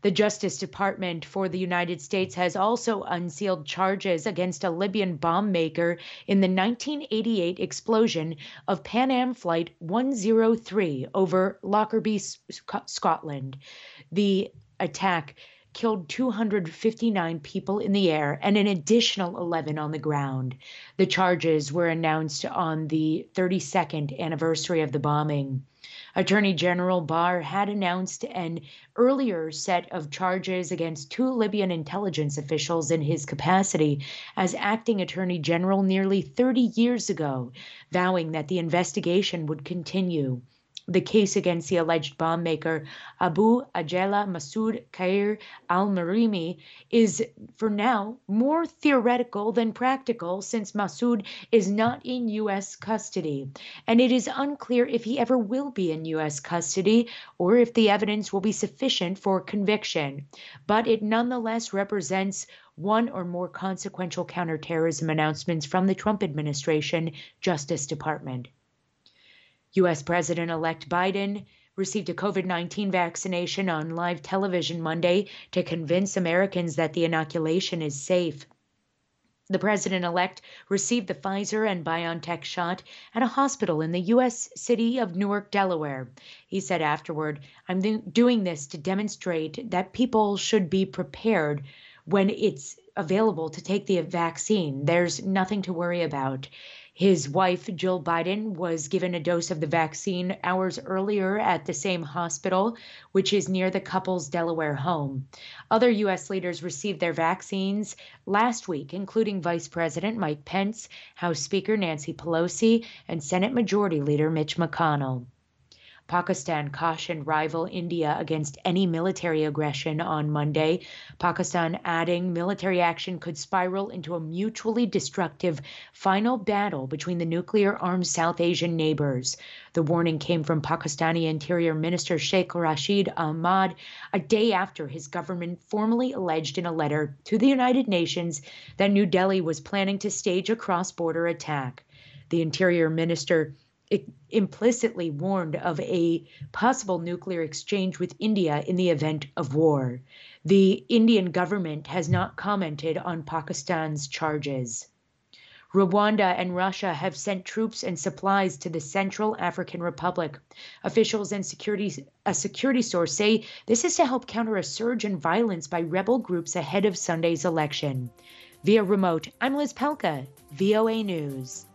The Justice Department for the United States has also unsealed charges against a Libyan bomb maker in the 1988 explosion of Pan Am Flight 103 over Lockerbie, Scotland. The attack killed 259 people in the air and an additional 11 on the ground. The charges were announced on the 32nd anniversary of the bombing. Attorney General Barr had announced an earlier set of charges against two Libyan intelligence officials in his capacity as acting Attorney General nearly 30 years ago, vowing that the investigation would continue. The case against the alleged bomb maker Abu Ajela Masoud Khair al-Marimi is, for now, more theoretical than practical since Masoud is not in U.S. custody, and it is unclear if he ever will be in U.S. custody or if the evidence will be sufficient for conviction. But it nonetheless represents one or more consequential counterterrorism announcements from the Trump administration Justice Department. U.S. President-elect Biden received a COVID-19 vaccination on live television Monday to convince Americans that the inoculation is safe. The president-elect received the Pfizer and BioNTech shot at a hospital in the U.S. city of Newark, Delaware. He said afterward, "I'm doing this to demonstrate that people should be prepared when it's available to take the vaccine. There's nothing to worry about." His wife, Jill Biden, was given a dose of the vaccine hours earlier at the same hospital, which is near the couple's Delaware home. Other U.S. leaders received their vaccines last week, including Vice President Mike Pence, House Speaker Nancy Pelosi, and Senate Majority Leader Mitch McConnell. Pakistan cautioned rival India against any military aggression on Monday, Pakistan adding military action could spiral into a mutually destructive final battle between the nuclear-armed South Asian neighbors. The warning came from Pakistani Interior Minister Sheikh Rashid Ahmad a day after his government formally alleged in a letter to the United Nations that New Delhi was planning to stage a cross-border attack. The Interior Minister implicitly warned of a possible nuclear exchange with India in the event of war. The Indian government has not commented on Pakistan's charges. Rwanda and Russia have sent troops and supplies to the Central African Republic. Officials and a security source say this is to help counter a surge in violence by rebel groups ahead of Sunday's election. Via remote, I'm Liz Pelka, VOA News.